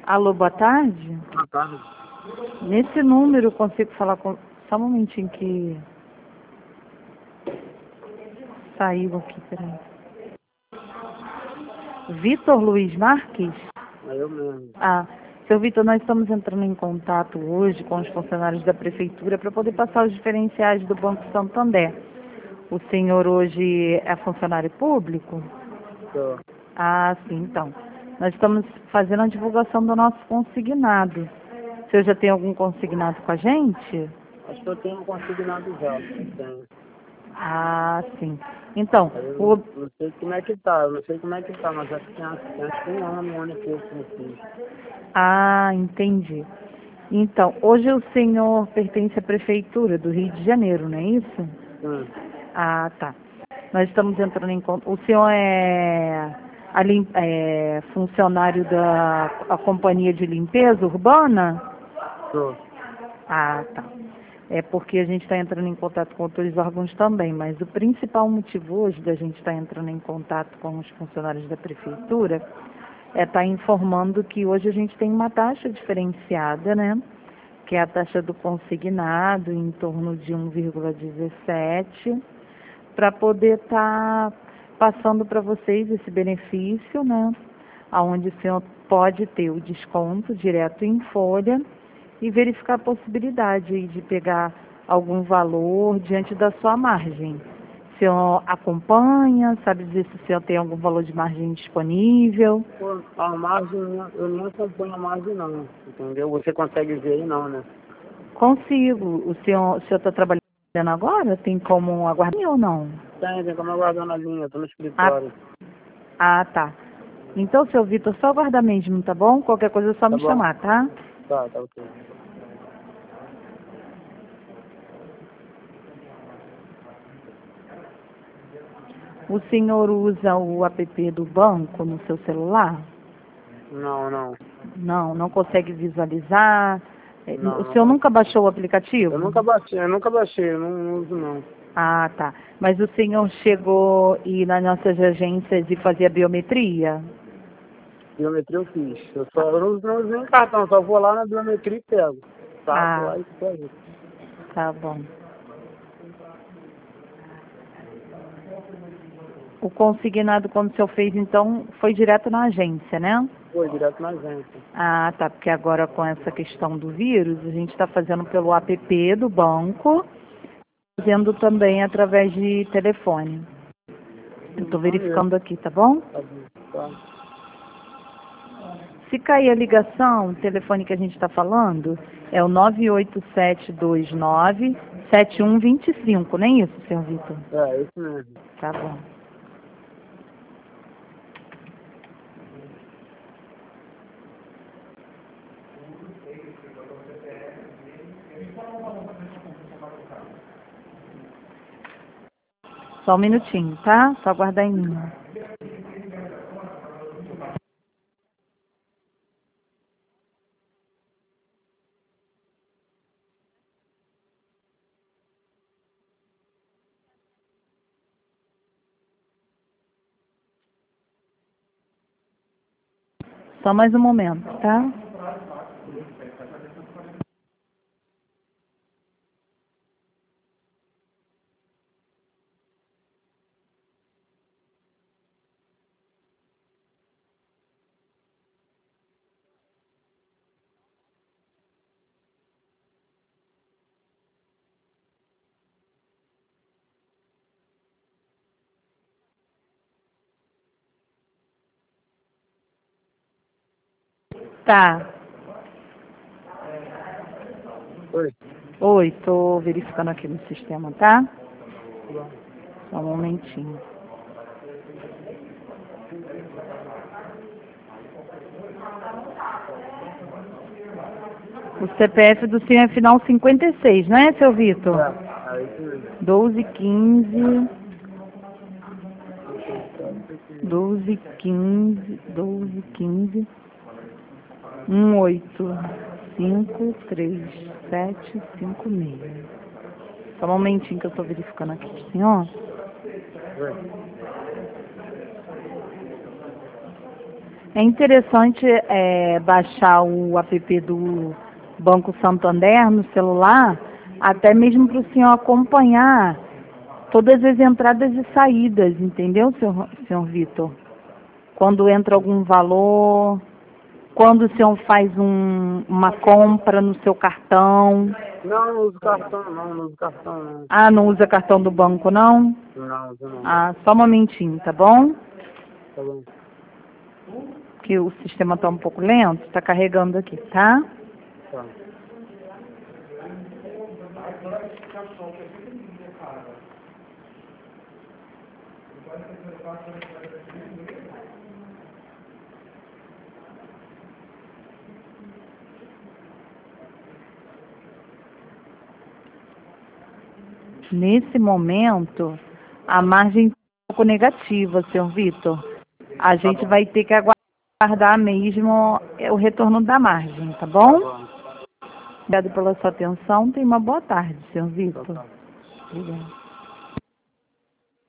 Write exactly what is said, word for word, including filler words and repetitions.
Alô, boa tarde. Boa tarde. Nesse número eu consigo falar com... Só um momentinho que... Saiu aqui, peraí. Vitor Luiz Marques? É eu mesmo. Ah, seu Vitor, nós estamos entrando em contato hoje com os funcionários da Prefeitura para poder passar os diferenciais do Banco Santander. O senhor hoje é funcionário público? Tô. Ah, sim, então. Nós estamos fazendo a divulgação do nosso consignado. O senhor já tem algum consignado com a gente? Acho que eu tenho um consignado já. Tenho. Ah, sim. Então, Aí eu o... não, não sei como é que tá, eu não sei como é que tá, mas acho que tem, acho que tem um ano, um ano e pouco que eu fiz. Ah, entendi. Então, hoje o senhor pertence à Prefeitura do Rio de Janeiro, não é isso? Sim. Ah, tá. Nós estamos entrando em contato. O senhor é, a lim... é funcionário da a Companhia de Limpeza Urbana? Tô. Ah, tá. É porque a gente está entrando em contato com outros órgãos também, mas o principal motivo hoje da gente estar entrando em contato com os funcionários da Prefeitura é estar informando que hoje a gente tem uma taxa diferenciada, né? Que é a taxa do consignado, em torno de um vírgula dezessete, para poder estar passando para vocês esse benefício, né? Onde o senhor pode ter o desconto direto em folha e verificar a possibilidade aí de pegar algum valor diante da sua margem. O senhor acompanha, sabe dizer se o senhor tem algum valor de margem disponível? Pô, a margem, eu não acompanho a margem não, entendeu? Você consegue ver aí não, né? Consigo. O senhor o senhor está trabalhando agora? Tem como aguardar ou não? Tem, tem como aguardar na linha, tô no Ah, escritório. ah, tá. Então, seu Vitor, só aguardar mesmo, tá bom? Qualquer coisa é só Tá me bom? chamar, tá? Tá, tá ok. O senhor usa o app do banco no seu celular? Não, não. Não, não consegue visualizar? É, Não, O não senhor nunca consigo. baixou o Eu aplicativo? nunca baixei, eu nunca baixei, eu não, não uso não. Ah, tá. Mas o senhor chegou a ir nas nossas agências e fazer a biometria? Biometria eu fiz. Eu só eu não, não uso nem cartão, só vou lá na biometria e pego. Saco Ah, lá e pego. tá bom. O consignado, quando o senhor fez, então, foi direto na agência, né? Foi direto na agência. Ah, tá, porque agora com essa questão do vírus, a gente está fazendo pelo app do banco, fazendo também através de telefone. Eu Hum, estou maneiro. verificando aqui, tá bom? Tá bom. Tá. Se cair a ligação, o telefone que a gente está falando é o nove oito sete dois nove sete um dois cinco, não é isso, senhor Vitor? É, isso mesmo. Tá bom. Só um minutinho, tá? Só aguardar em mim. Só mais um momento, tá? Tá. Foi. Oi, tô verificando aqui no sistema, tá? Tá bom. Só um momentinho. O C P F do senhor é final cinquenta e seis, não é, seu Vitor? É, é isso mesmo. doze, quinze, Deixa eu só isso aqui. doze, quinze, doze, quinze, um, oito, cinco, três, sete, cinco, seis. Só um momentinho que eu tô verificando aqui, senhor. Foi. É interessante é, baixar o app do Banco Santander no celular, até mesmo para o senhor acompanhar todas as entradas e saídas, entendeu, senhor, senhor Vitor? Quando entra algum valor, quando o senhor faz um, uma compra no seu cartão. Não, não uso cartão não, não uso cartão não. Ah, não usa cartão do banco não? Não, uso não. Ah, só um momentinho, tá bom? Tá bom. Que o sistema está um pouco lento, está carregando aqui, tá? Tá. Nesse momento, a margem está um pouco negativa, senhor Vitor. A gente bom. vai ter que aguardar mesmo o retorno da margem, tá Tá bom? bom. Obrigada pela sua atenção. Tenha uma boa tarde, senhor Vitor. Tá bom. Obrigada.